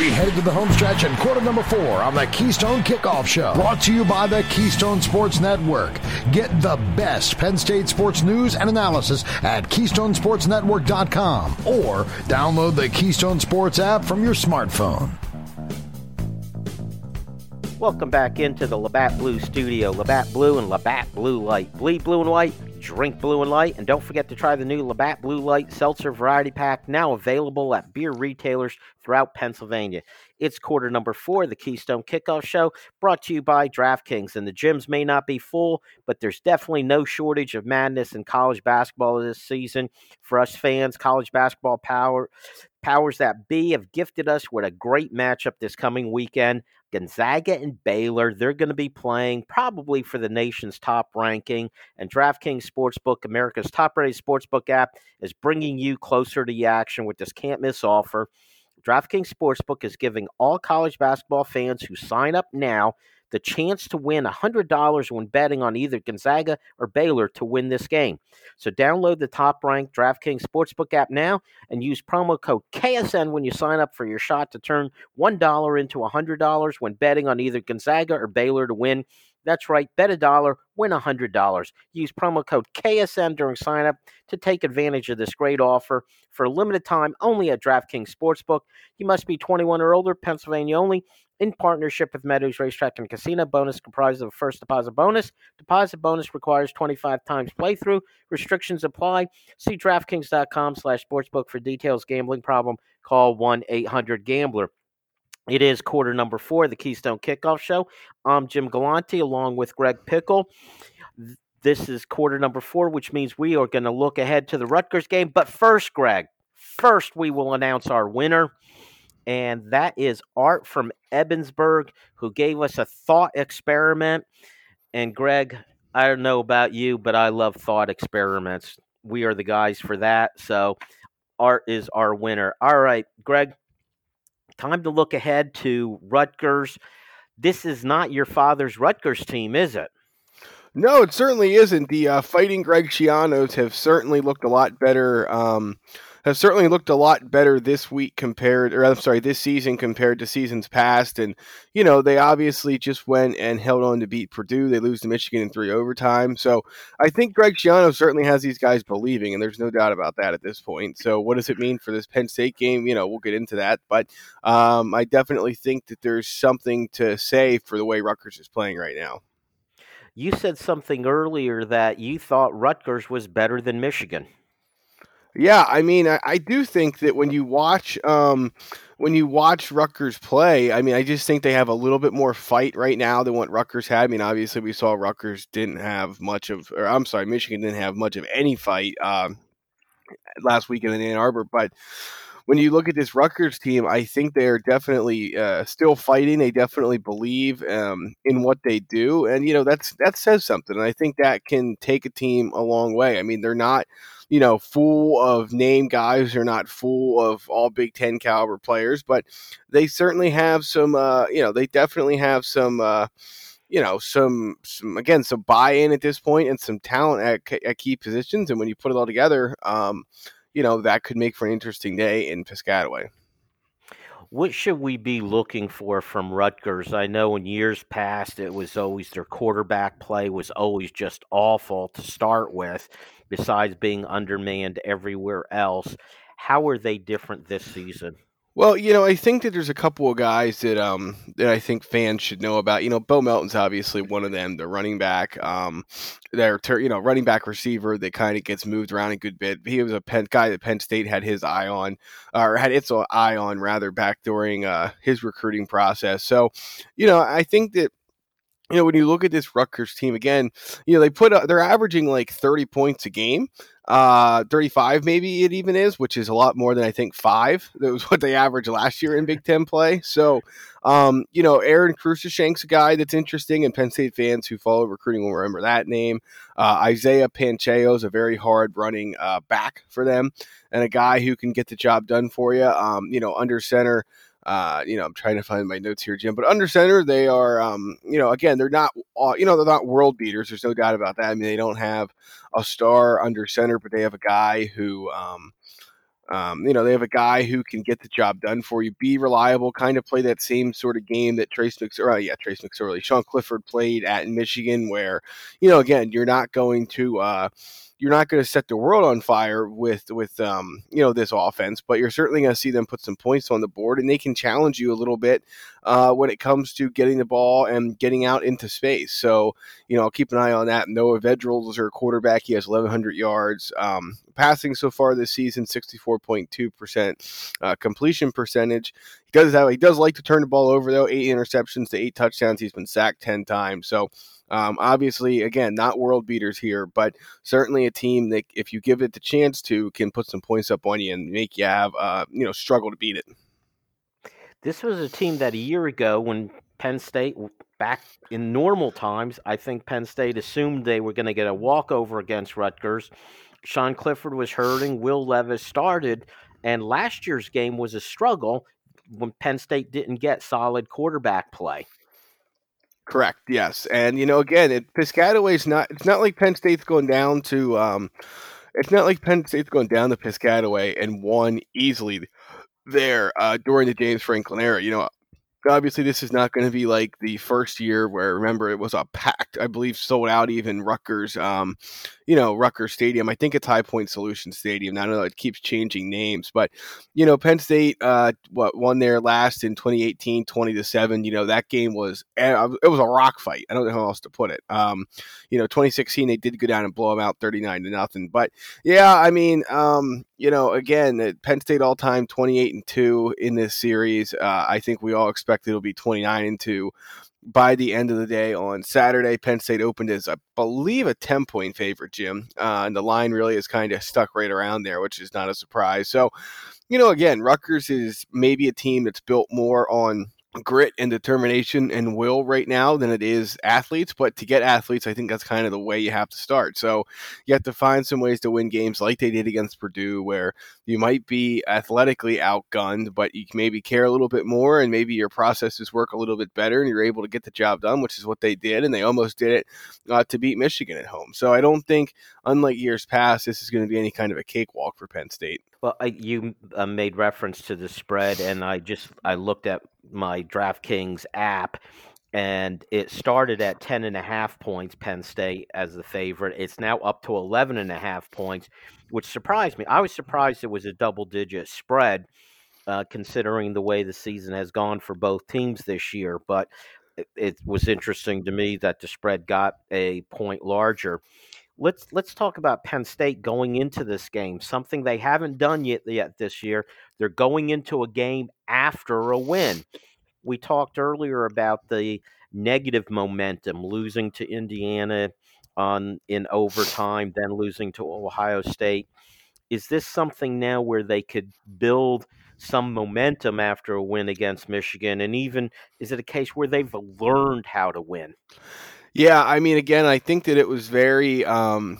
We headed to the home stretch in quarter number 4 on the Keystone Kickoff Show. Brought to you by the Keystone Sports Network. Get the best Penn State sports news and analysis at KeystonesportsNetwork.com or download the Keystone Sports app from your smartphone. Welcome back into the Labatt Blue Studio. Labatt Blue and Labatt Blue Light. Bleed blue and white, drink blue and light, and don't forget to try the new Labatt Blue Light Seltzer Variety Pack, now available at beer retailers throughout Pennsylvania. It's quarter number 4, the Keystone Kickoff Show, brought to you by DraftKings. And the gyms may not be full, but there's definitely no shortage of madness in college basketball this season. For us fans, college basketball powers that be have gifted us with a great matchup this coming weekend. Gonzaga and Baylor, they're going to be playing probably for the nation's top ranking, and DraftKings Sportsbook, America's top-rated sportsbook app, is bringing you closer to the action with this can't-miss offer. DraftKings Sportsbook is giving all college basketball fans who sign up now the chance to win $100 when betting on either Gonzaga or Baylor to win this game. So download the top-ranked DraftKings Sportsbook app now and use promo code KSN when you sign up for your shot to turn $1 into $100 when betting on either Gonzaga or Baylor to win. That's right, bet $1, win $100. Use promo code KSN during sign-up to take advantage of this great offer for a limited time only at DraftKings Sportsbook. You must be 21 or older, Pennsylvania only, in partnership with Meadows Racetrack and Casino. Bonus comprised of a first deposit bonus. Deposit bonus requires 25 times playthrough. Restrictions apply. See DraftKings.com/sportsbook for details. Gambling problem? Call 1-800-GAMBLER. It is quarter number 4, the Keystone Kickoff Show. I'm Jim Galante along with Greg Pickle. This is quarter number 4, which means we are going to look ahead to the Rutgers game. But first, Greg, we will announce our winner. And that is Art from Ebensburg, who gave us a thought experiment. And Greg, I don't know about you, but I love thought experiments. We are the guys for that. So Art is our winner. All right, Greg, time to look ahead to Rutgers. This is not your father's Rutgers team, is it? No, it certainly isn't. The Fighting Greg Schianos have certainly looked a lot better. This season compared to seasons past. And, they obviously just went and held on to beat Purdue. They lose to Michigan in 3 overtime. So I think Greg Schiano certainly has these guys believing, and there's no doubt about that at this point. So what does it mean for this Penn State game? We'll get into that. But I definitely think that there's something to say for the way Rutgers is playing right now. You said something earlier that you thought Rutgers was better than Michigan. Yeah, I mean, I do think that when you watch Rutgers play, I mean, I just think they have a little bit more fight right now than what Rutgers had. I mean, obviously we saw Michigan didn't have much of any fight last weekend in Ann Arbor, but when you look at this Rutgers team, I think they're definitely still fighting. They definitely believe in what they do, and that says something. And I think that can take a team a long way. I mean, they're not full of name guys. They're not full of all Big Ten caliber players, but they certainly have some. They definitely have some. Some buy-in at this point and some talent at key positions. And when you put it all together, that could make for an interesting day in Piscataway. What should we be looking for from Rutgers? I know in years past it was always their quarterback play was always just awful to start with, besides being undermanned everywhere else. How are they different this season? Well, I think that there's a couple of guys that I think fans should know about. Bo Melton's obviously one of them. The running back, running back receiver that kind of gets moved around a good bit. He was a guy that Penn State had its eye on back during his recruiting process. So, I think that when you look at this Rutgers team again, they're averaging like 30 points a game, 35 maybe it even is, which is a lot more than I think 5. That was what they averaged last year in Big Ten play. So, Aaron Krusashenk's a guy that's interesting, and Penn State fans who follow recruiting will remember that name. Isaiah Pacheco is a very hard running back for them, and a guy who can get the job done for you. Under center. I'm trying to find my notes here, Jim, but under center, they are, again, they're not world beaters. There's no doubt about that. I mean, they don't have a star under center, but they have a guy who, They have a guy who can get the job done for you, be reliable, kind of play that same sort of game that Trace McSorley, Sean Clifford played at Michigan, where, again, you're not going to set the world on fire with this offense, but you're certainly going to see them put some points on the board, and they can challenge you a little bit when it comes to getting the ball and getting out into space. So, keep an eye on that. Noah Vedral is their quarterback. He has 1,100 yards. Passing so far this season, 64.2% completion percentage. He does like to turn the ball over, though. 8 interceptions to 8 touchdowns. He's been sacked 10 times. So, obviously, again, not world beaters here, but certainly a team that, if you give it the chance to, can put some points up on you and make you have, struggle to beat it. This was a team that a year ago, when Penn State, back in normal times, I think Penn State assumed they were going to get a walkover against Rutgers. Sean Clifford was hurting. Will Levis started, and last year's game was a struggle when Penn State didn't get solid quarterback play. Correct. Yes, and again, Piscataway's not. It's not like Penn State's going down to. It's not like Penn State's going down to Piscataway and won easily there during the James Franklin era. Obviously, this is not going to be like the first year where, remember, it was a packed, I believe, sold out even Rutgers, Rutgers Stadium. I think it's High Point Solution Stadium. I don't know, it keeps changing names, but, Penn State, won there last in 2018, 20-7. That game was a rock fight. I don't know how else to put it. 2016, they did go down and blow them out 39-0. But yeah, I mean, again, Penn State all-time 28-2 in this series. I think we all expect it'll be 29-2 by the end of the day on Saturday. Penn State opened as, I believe, a 10-point favorite, Jim. And the line really is kind of stuck right around there, which is not a surprise. So, again, Rutgers is maybe a team that's built more on grit and determination and will right now than it is athletes, but to get athletes, I think that's kind of the way you have to start. So you have to find some ways to win games like they did against Purdue, where you might be athletically outgunned, but you maybe care a little bit more, and maybe your processes work a little bit better, and you're able to get the job done, which is what they did, and they almost did it to beat Michigan at home. So I don't think, unlike years past, this is going to be any kind of a cakewalk for Penn State. Well, you made reference to the spread, and I looked at my DraftKings app, and it started at 10.5 points, Penn State as the favorite. It's now up to 11.5 points, which surprised me. I was surprised it was a double-digit spread, considering the way the season has gone for both teams this year. But it was interesting to me that the spread got a point larger. Let's talk about Penn State going into this game, something they haven't done yet this year. They're going into a game after a win. We talked earlier about the negative momentum, losing to Indiana in overtime, then losing to Ohio State. Is this something now where they could build some momentum after a win against Michigan? And even, is it a case where they've learned how to win? Yeah, I mean, again, I think that it was very telling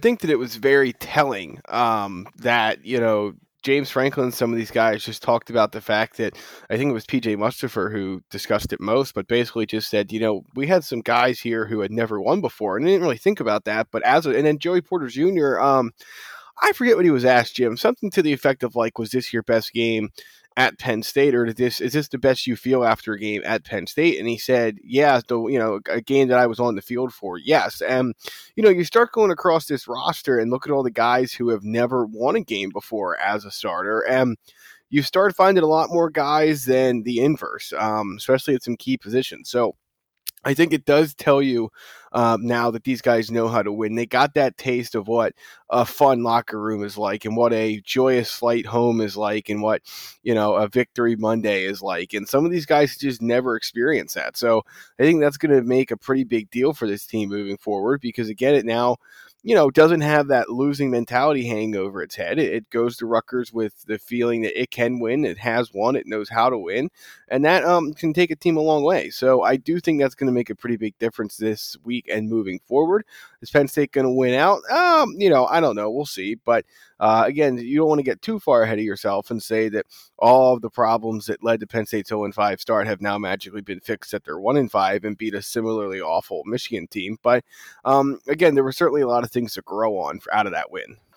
that, James Franklin, some of these guys just talked about the fact that, I think it was PJ Mustipher who discussed it most, but basically just said, we had some guys here who had never won before, and I didn't really think about that. But and then Joey Porter Jr., I forget what he was asked, Jim, something to the effect of like, was this your best game at Penn State, or is this the best you feel after a game at Penn State? And he said, yeah, a game that I was on the field for, yes. And, you start going across this roster and look at all the guys who have never won a game before as a starter, and you start finding a lot more guys than the inverse, especially at some key positions. So I think it does tell you now that these guys know how to win. They got that taste of what a fun locker room is like, and what a joyous flight home is like, and what, a victory Monday is like. And some of these guys just never experience that. So I think that's going to make a pretty big deal for this team moving forward, because again, it now, doesn't have that losing mentality hanging over its head. It goes to Rutgers with the feeling that it can win, it has won, it knows how to win, and that can take a team a long way. So I do think that's going to make a pretty big difference this week and moving forward. Is Penn State going to win out? I don't know. We'll see. But again, you don't want to get too far ahead of yourself and say that all of the problems that led to Penn State's 0-5 start have now magically been fixed at their 1-5 and beat a similarly awful Michigan team. But again, there were certainly a lot of things to grow on out of that win.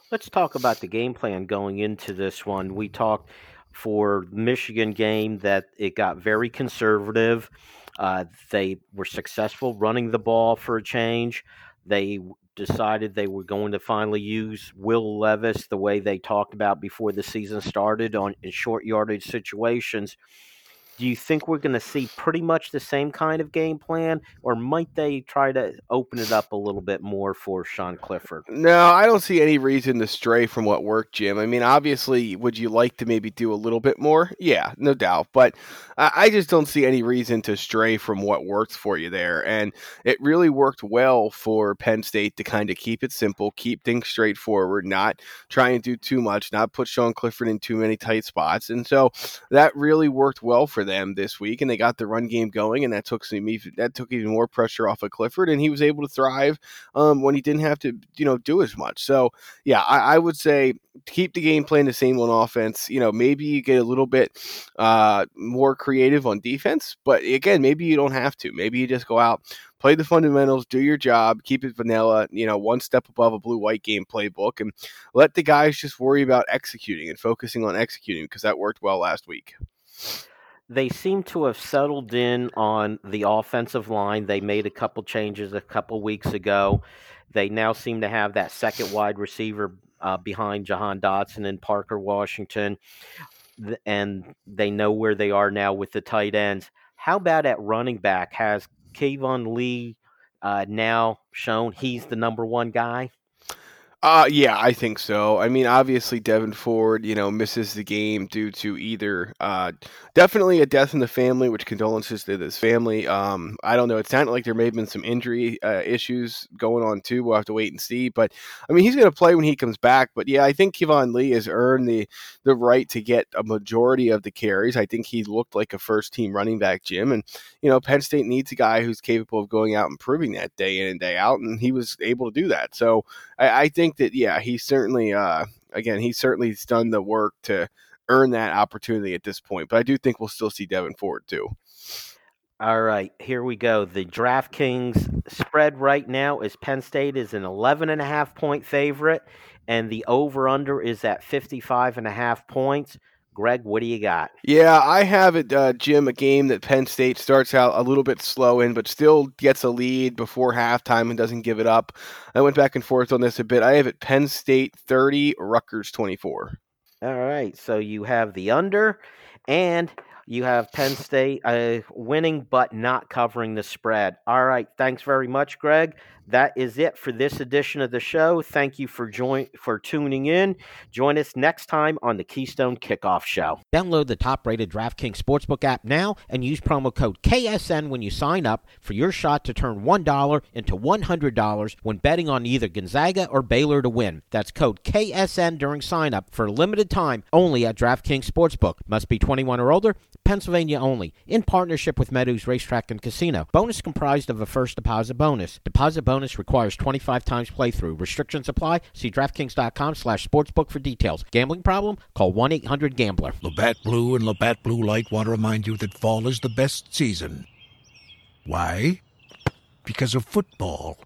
Let's talk about the game plan going into this one. We talked for the Michigan game that it got very conservative. They were successful running the ball for a change. They decided they were going to finally use Will Levis the way they talked about before the season started in short yardage situations. Do you think we're going to see pretty much the same kind of game plan, or might they try to open it up a little bit more for Sean Clifford? No, I don't see any reason to stray from what worked, Jim. I mean, obviously, would you like to maybe do a little bit more? Yeah, no doubt. But I just don't see any reason to stray from what worked for you there. And it really worked well for Penn State to kind of keep it simple, keep things straightforward, not try and do too much, not put Sean Clifford in too many tight spots. And so that really worked well for them this week, and they got the run game going, and that took even more pressure off of Clifford, and he was able to thrive when he didn't have to do as much. So yeah, I would say keep the game plan the same on offense. Maybe you get a little bit more creative on defense, but again, maybe you don't have to. Maybe you just go out, play the fundamentals, do your job, keep it vanilla, one step above a blue-white game playbook, and let the guys just worry about executing and focusing on executing, because that worked well last week. They seem to have settled in on the offensive line. They made a couple changes a couple weeks ago. They now seem to have that second wide receiver behind Jahan Dotson and Parker Washington, and they know where they are now with the tight ends. How about at running back? Has Kayvon Lee now shown he's the number one guy? Yeah, I think so. I mean, obviously, Devin Ford, misses the game due to either definitely a death in the family, which condolences to this family. I don't know. It sounded like there may have been some injury issues going on, too. We'll have to wait and see. But, I mean, he's going to play when he comes back. But, yeah, I think Kayvon Lee has earned the right to get a majority of the carries. I think he looked like a first-team running back, Jim. And, Penn State needs a guy who's capable of going out and proving that day in and day out. And he was able to do that. So, I think that, yeah, he certainly, he's certainly done the work to earn that opportunity at this point. But I do think we'll still see Devin Ford, too. All right, here we go. The DraftKings spread right now is Penn State is an 11.5-point favorite, and the over-under is at 55.5 points. Greg, what do you got? Yeah, I have it, Jim, a game that Penn State starts out a little bit slow in, but still gets a lead before halftime and doesn't give it up. I went back and forth on this a bit. I have it Penn State 30, Rutgers 24. All right, so you have the under, and you have Penn State winning but not covering the spread. All right, thanks very much, Greg. That is it for this edition of the show. Thank you for tuning in. Join us next time on the Keystone Kickoff Show. Download the top-rated DraftKings Sportsbook app now and use promo code KSN when you sign up for your shot to turn $1 into $100 when betting on either Gonzaga or Baylor to win. That's code KSN during sign-up for a limited time only at DraftKings Sportsbook. Must be 21 or older. Pennsylvania only. In partnership with Meadows Racetrack and Casino. Bonus comprised of a first deposit bonus. Deposit bonus requires 25 times playthrough. Restrictions apply. See DraftKings.com/sportsbook for details. Gambling problem? Call 1-800-GAMBLER. Labatt Blue and Labatt Blue Light want to remind you that fall is the best season. Why? Because of football.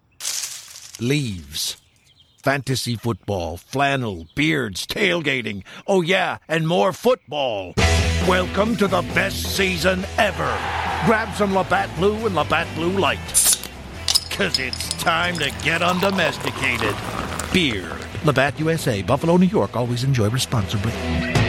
Leaves. Fantasy football, flannel, beards, tailgating. Oh yeah, and more football. Welcome to the best season ever. Grab some Labatt Blue and Labatt Blue Light. 'Cause it's time to get undomesticated. Beer. Labatt USA, Buffalo, New York. Always enjoy responsibly.